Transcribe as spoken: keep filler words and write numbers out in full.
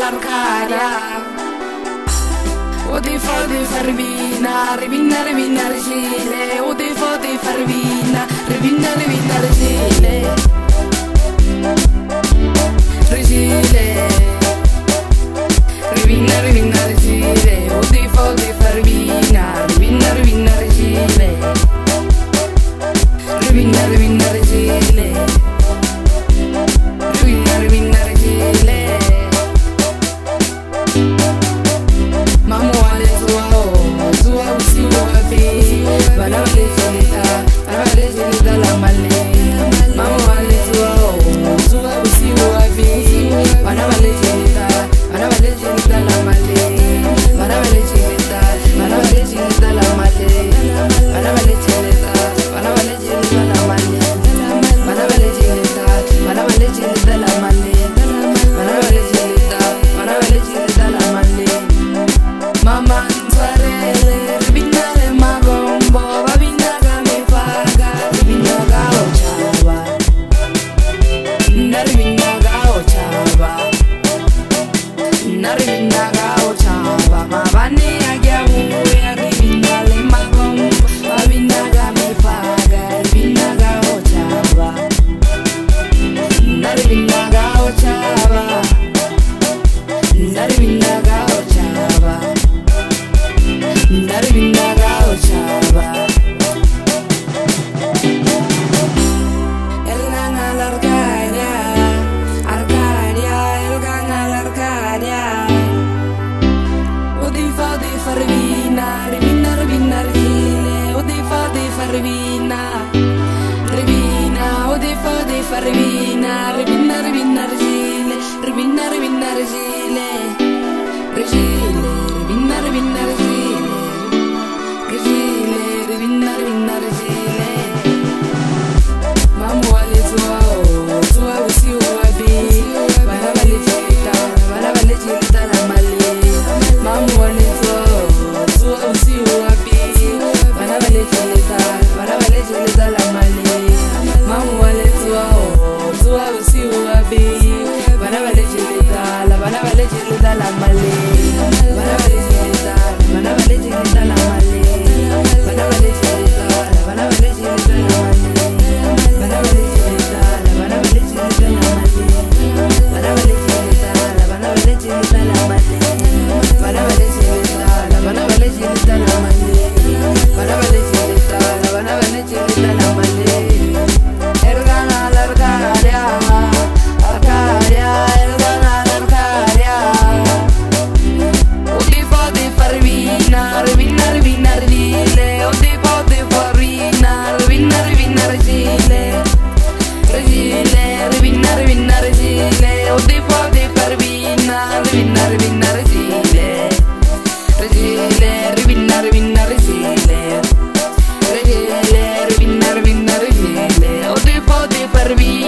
all'Arcadia. O di fodi farvina, rivina, rivina, regile. O di fodi farvina, rivina, rivina, regile. Regile. Rivina, rivina, regile. O di fodi farvina, rivina, rivina, regile. Rivina, rivina, regile. Rivina, rivina, regile. Mamu wale zuao, zuao si wapi. Bana wale jelita, bana wale jelita la male. Mamu wale zuao, zuao si wapi. Bana wale jelita, bana wale jelita la male. Bana wale jelita, bana wale jelita la male. Bana wale jelita, bana wale jelita la male. Bana wale jelita, bana wale jelita la male. Bana wale jelita, bana wale jelita la male. Mama ntwarele, ribinale magombo, babinaga mifaga, ribinaga ochaba. Naribinaga ochaba. Naribinaga ochaba. Mabane agyabuya, ribinale magombo, babinaga mifaga, ribinaga ochaba. Naribinaga ochaba. Naribinaga ochaba. Naribinaga ochaba. El gana la Arcadia, Arcadia, el gana la Arcadia. O di fa di farvina, rivina, rivina, regile. O di fa di farvina, rivina. O di fa di farvina, rivina, rivina, regile. Rivina, rivina, regile. Regile, rivina, rivina, regile. Regile, rivina, rivina, regile. Mamu wale zuao, zuao si wapi. Bana wale jelita, bana wale jelita la male. Mamu wale zuao, zuao si wapi. Bana wale jelita, bana wale jelita la male. Mamu wale zuao, zuao si wapi. Bana wale jelita, la bana wale jelita la male. Bana wale jelita, bana wale jelita la male. Bana wale jelita, la bana wale jelita la male. Bana wale jelita, la bana wale jelita la male. Bana wale jelita, la bana wale jelita la male. Bana wale jelita, la bana wale jelita la male. Bana wale jelita, la bana wale jelita la male. El gana la Arcadia, Arcadia, el gana la Arcadia. O di fa di farvina, rivina, rivina, regile. O di fa di farvina, rivina, rivina, regile. Regile, rivina, rivina, regile. O di fa di farvina, rivina, rivina, regile. Regile, rivina, rivina, regile. Regile, rivina, rivina, regile. O di fa di farvina.